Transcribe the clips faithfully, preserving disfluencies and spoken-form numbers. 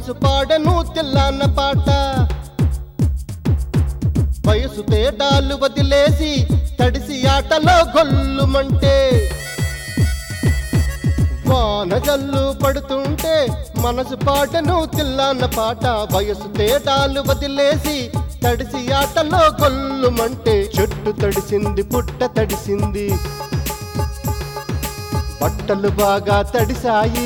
మనసు పాడెను తెల్లాన పాట. వయసు తేడాలు వదిలేసి తడిసి ఆటలో గొల్లుమంటే, వాన జల్లు పడుతుంటే మనసు పాటను తిల్లాన పాట. వయసు తేడాలు వదిలేసి తడిసి ఆటలో గొల్లుమంటే, చెట్టు తడిసింది పుట్ట తడిసింది బట్టలు బాగా తడిసాయి.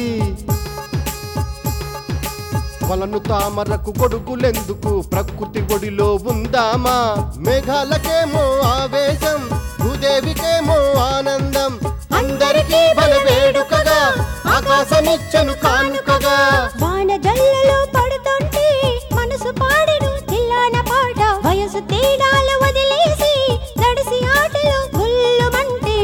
వలను తామరకు గొడుగులెందుకు ప్రకృతి ఒడిలో ఉందామా. మేఘాలకేమో ఆవేశం, భూదేవికేమో ఆనందం. అందరికీ బలవేడుకగా ఆకాశమిచ్చను కానుకగా. వాన జల్లలో పడుతుంటే మనసు పాడెను తిల్లాన పాట. వయసు తేడాలు వదిలేసి తడిసి ఆటలో గుల్లుమంటే,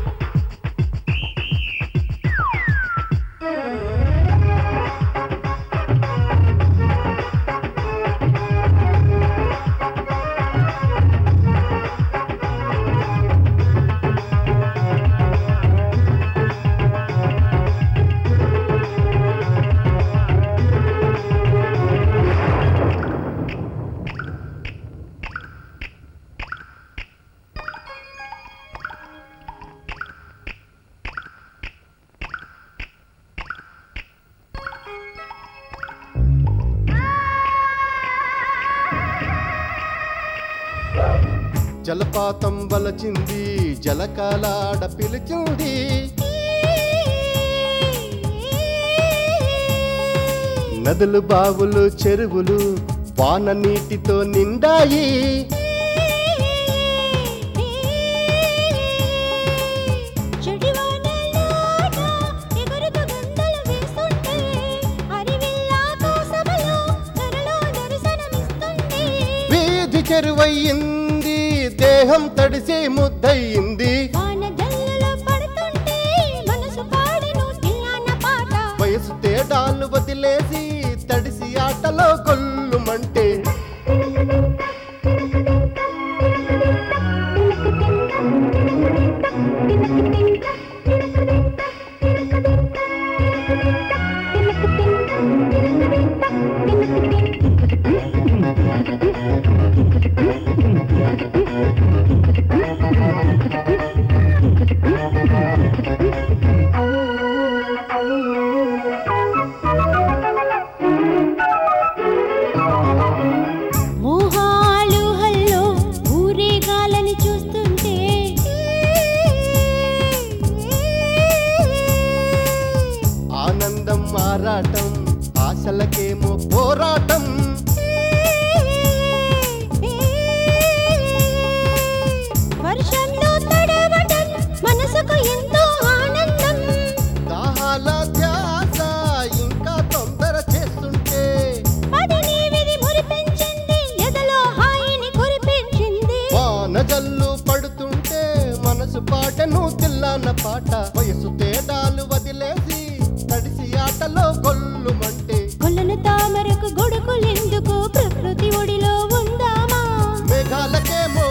జలపాతం వలచింది జలకాలాడ పిలిచింది. నదులు బావులు చెరువులు వాన నీటితో నిండాయి. చెడివానలాట ఎగురుతూ గంతులు వేస్తుంటే, హరివిల్లా ఆకాశములో ధరలో దర్శనమిస్తుంది. వీధి చెరువయ్యింది, దేహం తడిసి ముద్దయింది. వాన జల్లలో పడుతుంటే మనసు పాడెను తిల్లాన పాట. వయసు తేడాలు వదిలేసి తడిసి ఆటలో గొల్లుమంటే, మోహాలు హల్లో ఊరేగాలని చూస్తుంటే, ఆనందం ఆరాటం ఆశలకేమో పోరాటం. వర్షంలో తడవటం మనసుకు ఎంతో ఆనందం. దాహాల ధ్యాస ఇంకా తొందర చేస్తుంటే, పదిని విధి మురిపించింది, ఎదలో హాయిని కురిపించింది. వాన జల్లు పడుతుంటే మనసు పాటను తిల్లాన పాట. వయసు తేడాలు వదిలేసి తడిసి ఆటలో గొల్లుమంటే, కొలను తామరకు గొడుగులెందుకు ప్రకృతి ఒడిలో ఉందామా. మేఘాలకేమో